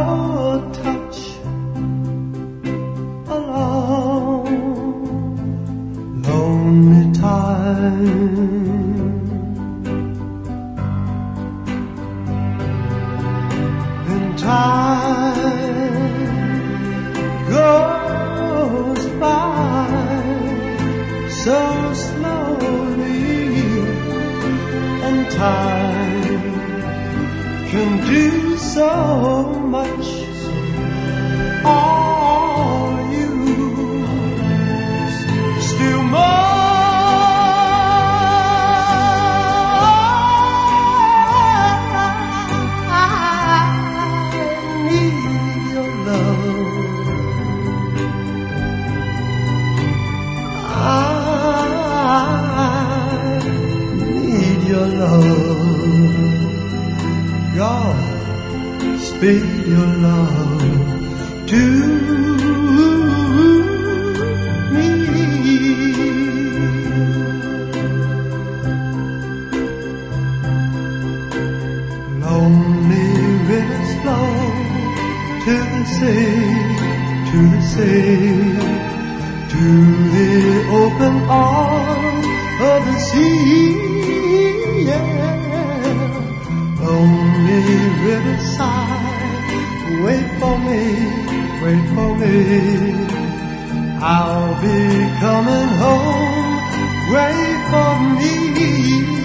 your touch along lonely time. Then time goes by so slowly, and time can do so much. Are you still your love, God, speak your love to me. Lonely rivers flow to the sea, to the sea, to the open arms of the sea. Lonely riverside, wait for me, wait for me. I'll be coming home, wait for me.